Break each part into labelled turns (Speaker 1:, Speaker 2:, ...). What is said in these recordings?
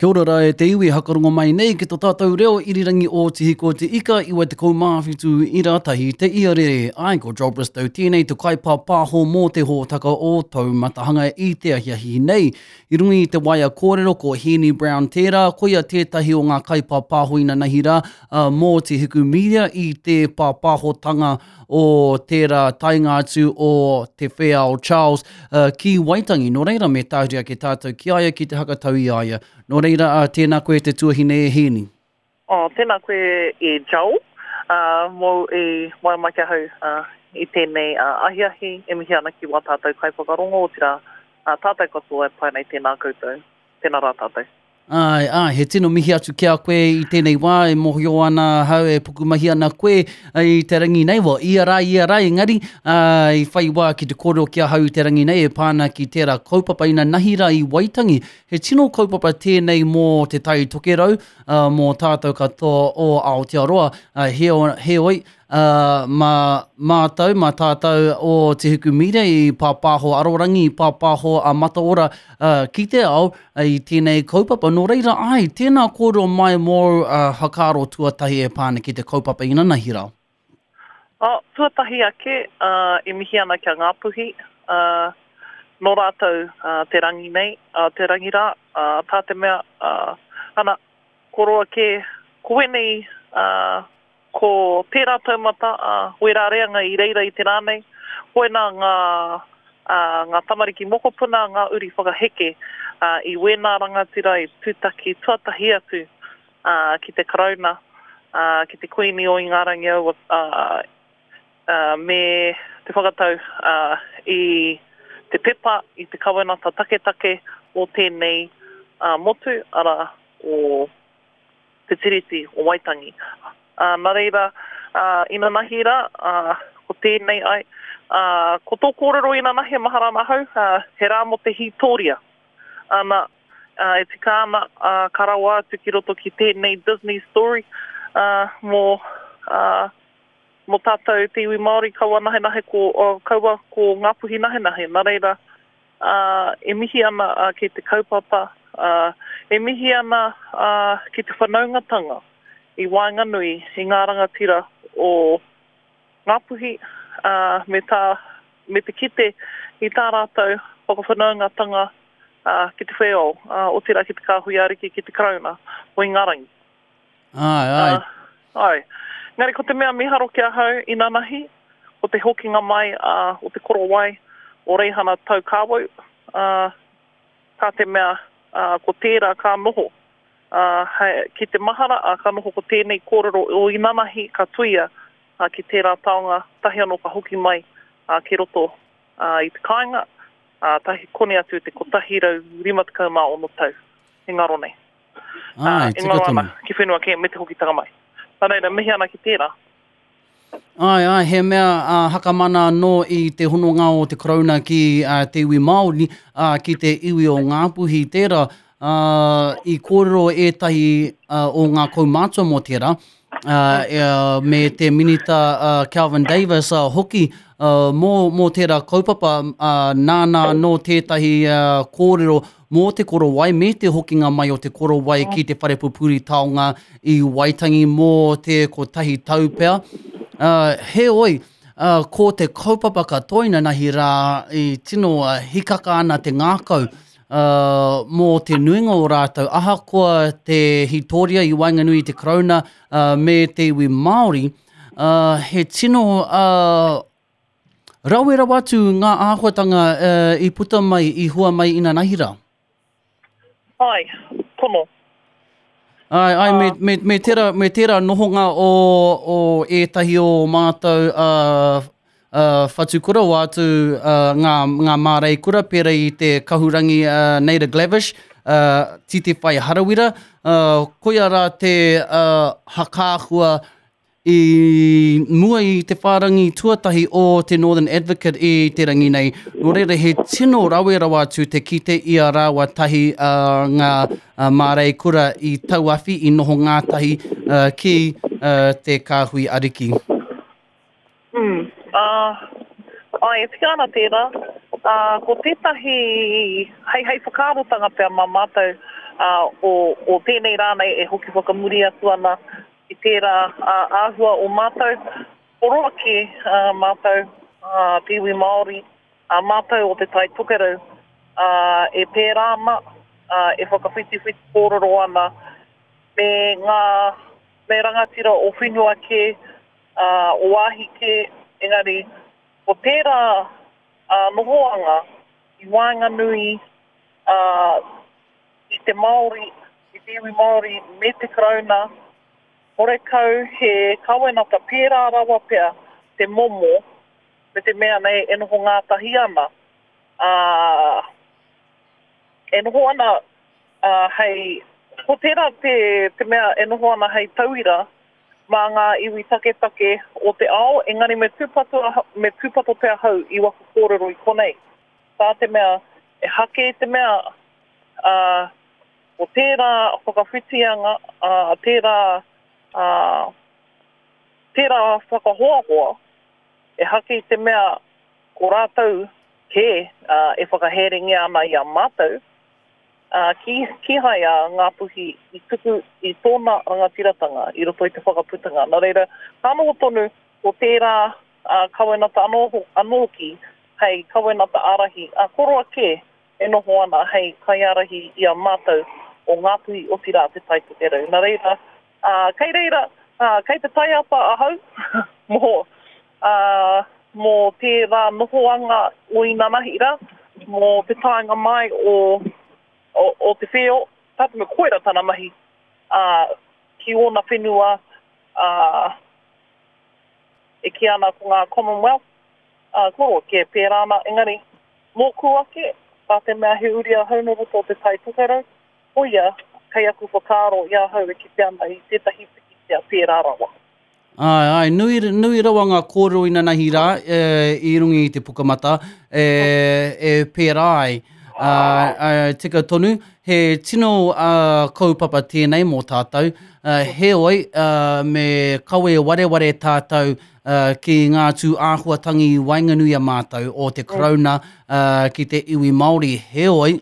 Speaker 1: Kia ora rā e te iwi hakarongo mai nei ki tō tātou reo irirangi o te hiko te ika iwa te kaumāwhitu i rātahi te iarere. Ai ko Job Bristow tēnei te kaipa pāho mō te hōtaka o tau matahanga i te ahiahi nei. I rungi i te waia kōrero ko Henny Brown tērā, koia tētahi o ngā kaipa pāho ina nahi rā mō te hiku media i te pāpāhotanga o tērā tainga atu o te whea o Charles ki Waitangi. Nō reira me tāuria ke tātou ki aia ki te hakatau i aia. Nō reira, tēnā koe te tuahine e Henny.
Speaker 2: Tēnā koe e Joe, mō e mai mai kia hau i tēnei ahiahi, e mihi ana ki wā tātou kaipakarongo o tira tātou katoa e pai nei tēnā koutou. Tēnā rā tātou.
Speaker 1: He tino mihi atu kia koe i tēnei wā, e mohio ana hau e pukumahi ana koe i te rangi nei wā. Ia rā, engari, i whai wā ki te kōrero kia hau i te rangi nei e pāna ki tērā kaupapa ina nahira i Waitangi. He tino kaupapa tēnei mō te tai tokerau, mō tātou katoa o Aotearoa. He oi, mā tātou o te hiku mire i pāpāho arorangi, i pāpāho a mataora ki te ao i tēnei kaupapa. Nō reira, tēnā kōrero mai mō hakaro tuatahi e pāna ki te kaupapa ina nahi rau.
Speaker 2: Tuatahi ake, e mihi ana kia ngāpuhi, nō rātou te rangi nei, te rangi rā, tā te mea, ana, koroa ke koe nei, ko tērā taumata, hoi rā reanga i reira i te rānei, hoi nā ngā tamariki mokopuna, ngā uri whakaheke, i wēnā rangatira, i tūtaki tuatahi atu ki te karauna, ki te kuini o Ingarangi au, me te whakatau i te pepa, i te kawanata take o tēnei motu, ara o te tiriti o Waitangi. Nā reira, ina nahi rā, ko tēnei ai, ko tō kōrero ina nahi maharana hau, he rā mo te hitoria. Ana, e te kāna karawa atu ki roto ki tēnei Disney story, mo tātou te iwi Māori kaua nahe kaua ko Ngāpuhi nahe. Nā reira, e mihi ana ki te kaupapa, e mihi ana ki te whanaungatanga i Wainganui, i ngā rangatira o Ngāpuhi, me te kite i tā rātou whakawhanaungatanga ki te wheo, o tira ki te kāhui ariki ki te karauna o Ingarangi. Ngari, ko te mea miharo kia hau i nanahi, o te hokinga mai, o te korowai, o reihana tau kāwau, ka te mea ko tērā ka noho. Ki te mahara, ka noho ko tēnei kōrero o i nanahi ka tuia ki tērā taonga, tahi anō ka hoki mai ki roto i te kāinga, tahi kone atu te kotahi rau 50 mā ono tau. E ngaro nei. E ngaro ana ki whenua ke me te hoki tanga mai. Nā mihi ana ki tērā.
Speaker 1: He mea hakamana no i te hononga o te karauna ki te iwi Māori, ki te iwi o Ngāpuhi tērā, i kōrero ētahi o ngā kaumātua mō tērā, me te minita Calvin Davis hoki, mō tērā kaupapa nāna no tētahi kōrero mō te korowai, me te hokinga mai o te korowai ki te wharepupuri taonga i Waitangi mō te kotahi taupea. He oi, ko te kaupapa katoina nahi rā i tino hikaka ana te ngākau mō te nuinga o rātou. Aha koa te hitoria i Wainganui i te karauna me te iwi Māori, he tino rauera watu ngā āhuatanga i puta mai, i hua mai ina nahi rā.
Speaker 2: Tono.
Speaker 1: Me tērā nohonga o ētahi o mātou whatukura o atu ngā mārei kura, pera i te kahurangi Nader Glavish, tite whai harawira, koia rā te hakāhua i mua i te whārangi tuatahi o te Northern Advocate i te rangi nei. Nō reira, he tino rawera atu te kite i a rāwa tahi ngā mārei kura i tauawhi i noho ngātahi ki te kāhui ariki.
Speaker 2: E tika ana tērā, ko tētahi hei whakaarotanga pia mā mātou o tēnei rānei e hoki whakamuri atu ana i tērā āhua o mātou. Oro ake mātou te iwi Māori, mātou o te tai tukerau e pērā ana, e whakawhitiwhiti kōrero ana me rangatira o whenua ke, o wāhi ke, engari, o tērā nohoanga i Waenganui, i te Māori, i te iwi Māori me te Karauna, ore kau he kawenata pērā rawa pea te momo, me te mea nei e noho ngātahi ana. E noho ana hei, ko tērā te mea e noho ana hei tauira, mā ngā iwi take o te ao, engari me tūpato pea hau i waka kōrero i konei. Tā te mea, e hake te mea, o tērā whakawhitianga, tērā whakahoahoa, e hake te mea ko rātou ke e whakaherengi ana i a mātou, ki hai a ngā puhi i tuku i tōna rangatiratanga i roto i te whakaputanga. Nā reira, kānoho tonu o tērā kawenata anoki, hei kawenata arahi, koro ake e noho ana hei kai arahi i a mātou o ngā puhi o tira te taitukerau. Nā reira, kei reira, kei te tai apa ahau, mō tērā nohoanga o Inanahira, mō te taenga mai o te wheo, tātu me koera tana mahi, ki ona whenua e ki ana ko ngā Commonwealth, koro ke pērana, engari, mō kuake, tā te mea he uria haunoru tō te tai tukerau, hoia, kei aku whakaro i a hau e ki te ana i tētahi piki te a pērā rawa.
Speaker 1: Ai, nui rawa ngā kōrero Inanahira i rungi i te pukamata e pērā ai. Tika tonu, he tino kaupapa tēnei mō tātou. He oi, me kawe wareware tātou ki ngā tū āhuatangi i Waenganui a mātou o te Karauna ki te iwi Māori. He oi,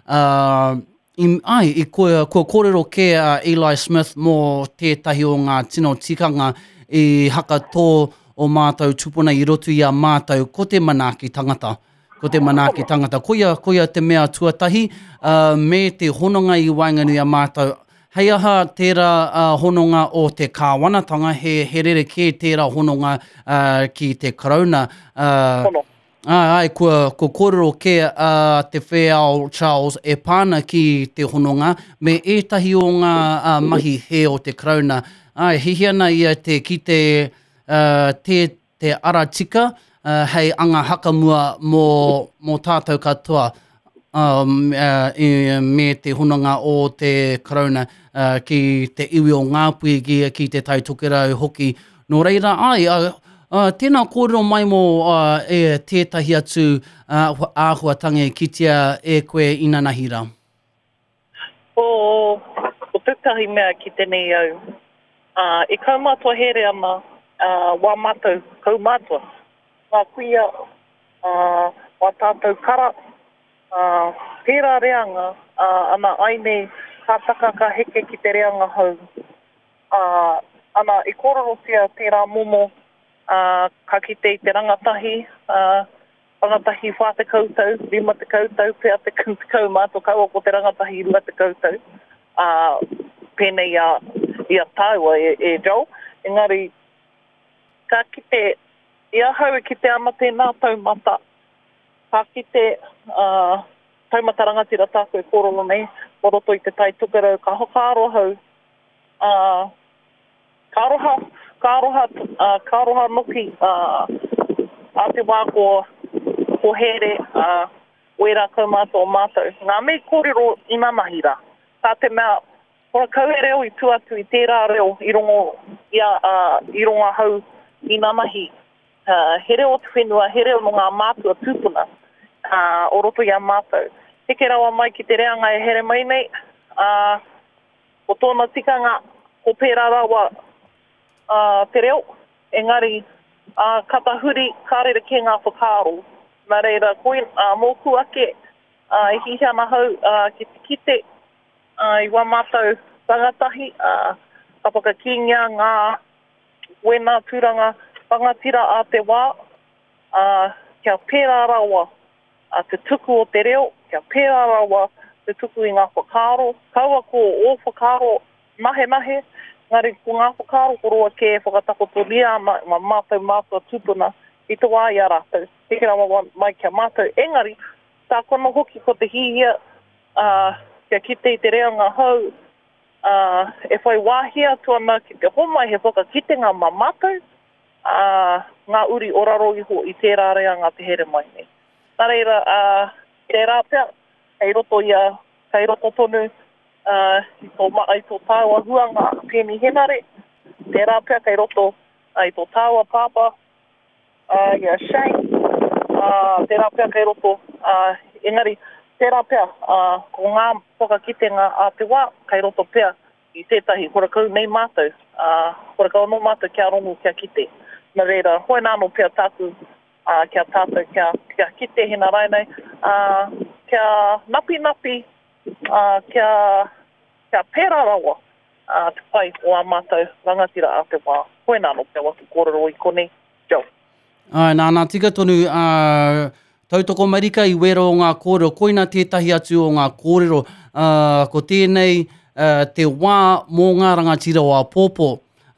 Speaker 1: i kua kōrero ke Eli Smith mō tētahi o ngā tino tikanga i haka tō o mātou tupuna i rotu i a mātou ko te manaaki tangata. Ko te manaaki tangata. Koia te mea tuatahi me te hononga i Waenganui a mātou. Hei aha tērā hononga o te kāwanatanga, he rere ke tērā hononga ki te Karauna. Ko kōrero ke te whēao Charles e pāna ki te hononga me ētahi o ngā mahi he o te Karauna. Hihi ana ia ki te ara tika, hei anga hakamua mō tātou katoa me te hononga o te Karauna ki te iwi o Ngāpuhi ki te tai tokerau hoki. Nō reira, tēnā kōrero mai mō tētahi atu āhuatangi kitea e koe Inanahira.
Speaker 2: O tūtahi mea ki tēnei au. E kaumātua here ana wā mātou kaumātua. Ngā kuia wā tātou kara, pērā reanga, ana ainei ka taka ka heke ki te reanga hau. Ana e kōrero pia tērā momo ka kite i te rangatahi, rangatahi whā te koutou, 5 te koutou, pia te kaumātua kaua ko te rangatahi 2 te koutou. Pēnei ia tāua e Joe. Engari, ka kite, ia hau e kite ama tēnā taumata. Ka kite taumata rangatira tāku e kōrero nei, moroto i te tai tukerau, ka hokaro hau. Ka roha noki a te wā ko here wera kaumātua o mātou. Ngā mei kōrero Inanahira. Tā te mea, ora kau e reo i tuatu i tērā reo i rongo hau Inanahi. He reo te whenua, he reo no ngā mātua tūpuna o roto i a mātou. Heke rawa mai ki te reanga e here mai nei, o tōna tikanga o pērā rawa te reo, engari katahuri kārere ke ngā whakaro. Nā reira, mōku ake, e hihi ana hau ki te kite, I wā mātou tangatahi, ka whakakingia ngā wena tūranga pangatira a te wā, kia pērā rawa te tuku o te reo, kia pērā rawa te tuku i ngā whakaaro. Kaua ko o whakaaro nahe nahe, ngari ko ngā whakaaro ko roa ke whakatakotoria ma mātou tūpuna i te wā i a rātou. Heke rawa mai kia mātou. Engari, tā kono hoki ko te hihia, kia kite i te reanga hau, e whai wāhia tuana ki te homai he whakakitenga ma mātou, ngā uri oraro iho i tērā reanga te here mai nei. Nā reira, tērā pia, kei roto ia, kei roto tonu, i tō tāua huanga pēni henare, tērā pia kei roto i tō tāua pāpa, ia Shane, tērā pia kei roto, engari, tērā pia, ko ngā whakakitenga a te wā, kei roto pia i tētahi horakau nei mātou, horakau no mātou kia rongo kia kite. Nā reira, hoi nāno pia tātou, kia tātou kia kite hena rainei, kia napi, kia pērā rawa, te pai o a mātou rangatira a te wā. Hoi nāno pia waki kōrero i konei. Joe.
Speaker 1: Nā tika tonu, tautoko marika i wero o ngā kōrero, koina tētahi atu o ngā kōrero, ko tēnei te wā mō ngā rangatira o a pōpō,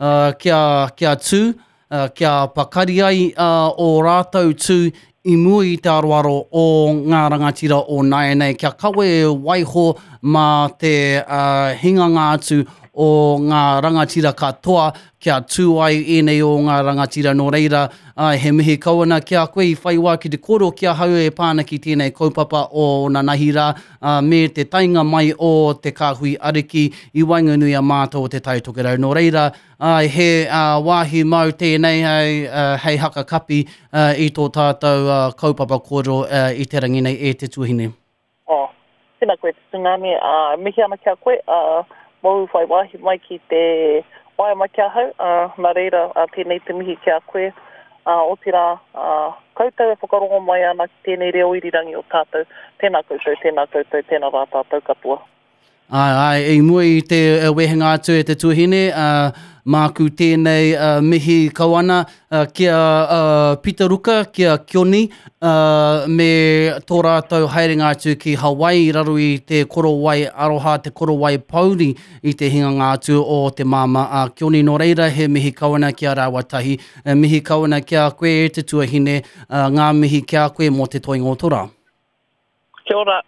Speaker 1: kia tū, kia pakari ai o rātou tū i mua i te aroaro o ngā rangatira o Naenei. Kia kawe waiho ma te hinganga atu o ngā rangatira katoa, kia tū ai enei o ngā rangatira no reira. He mihi kawana kia koe i whaiwā ki te koro kia hau e pāna ki tēnei kaupapa o nā nahira me te tainga mai o te kāhui ariki i wainganui a mātou o te taitokerau. No reira, he wāhi mau tēnei hei haka kapi i tō tātou kaupapa koro i te rangi nei e te tuahine.
Speaker 2: Tēnā koe te tungane, mihi ana kia koe, mau whai wāhi mai ki te wai mai kia hau, nā reira tēnei te mihi kia koe, o tira koutou e whakarongo mai ana ki tēnei reo irirangi o tātou. Tēnā koutou, tēnā rā tātou katoa.
Speaker 1: E mua i te wehenga atu e te tuahine, māku tēnei mihi kauana kia Pitaruka, kia Kioni, me tō rātou haerenga atu ki Hawaii, raro i te korowai aroha, te korowai pauri i te hinganga atu o te māma a Kioni. No reira, he mihi kauana kia Rawatahi, mihi kauana kia koe e te tuahine, ngā mihi kia koe mō te toinga o tora.
Speaker 2: Kia ora.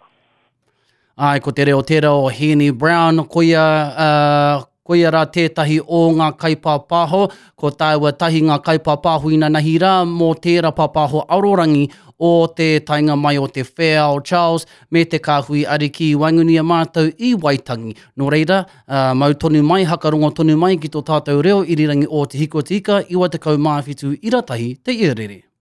Speaker 1: Ko te reo tera o Henny Brown, koia rā tētahi o ngā kaipāpāho, ko tāua tahi ngā kaipāpāho i nā nahi rā mō tērā pāpāho arorangi o te tainga mai o te Whea o Charles me te kāhui ariki i Wainganui a mātou i Waitangi. No reira, mau tonu mai, hakarongo tonu mai ki tō tātou reo irirangi o te hiko te ika, i wa te kau māwhitu i ratahi te iarere.